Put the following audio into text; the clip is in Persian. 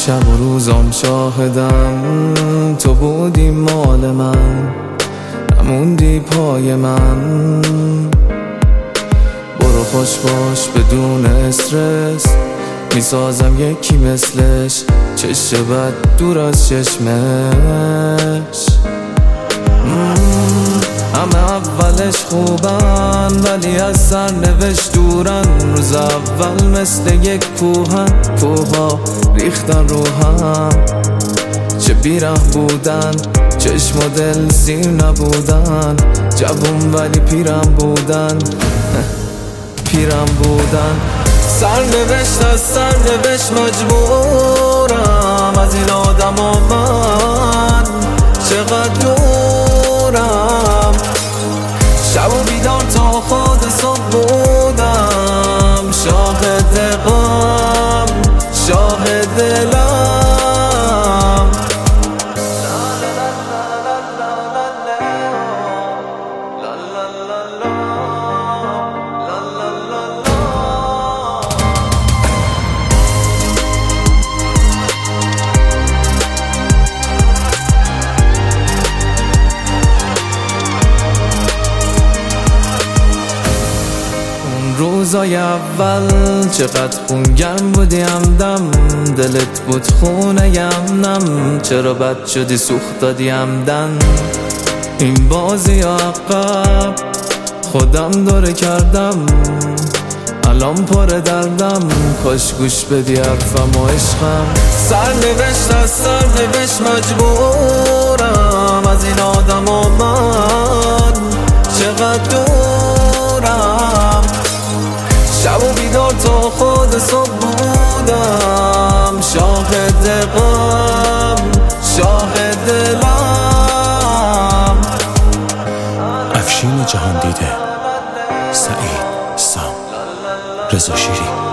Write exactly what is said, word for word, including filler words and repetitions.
شب و روزم شاهدم تو بودی مال من، نموندی پای من. برو خوش باش بدون استرس، میسازم یکی مثلش، چشم بد دور از چشمش. همه اولش خوبن ولی از سرنوشت دورن. روز اول مثل یک کوهن، کوها ریختن رو هم. چه بیره بودن، چشم و دل زیر نبودن. جوون ولی پیرم بودن، پیرم بودن. سرنوشت از سرنوشت مجبورم، از این آدم و من چقدر دورم. شب و بیدار تا خود صبح بودم، شاهد غم، شاهد دلم. روزای اول چقدر خونگرم بودی همدم، دلت بود خونه یم نم. چرا بد شدی سوخت دادی همدن. این بازی عقب خودم دوره کردم، الان پر دردم. کاش گوش بدی حرفم و عشقم. سرنوشت از سرنوشت مجبورم، از این آدم و من چقدر دورم. شب و بیدار تا خود صبح بودم، شاهد غم، شاهد دلم. افشین جهان دیده، سعید سام، رضا شیری.